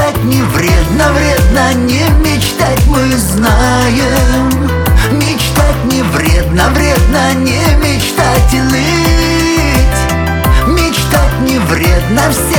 Мечтать не вредно, вредно не мечтать, мы знаем. Мечтать не вредно, вредно не мечтать и ныть. Мечтать не вредно, все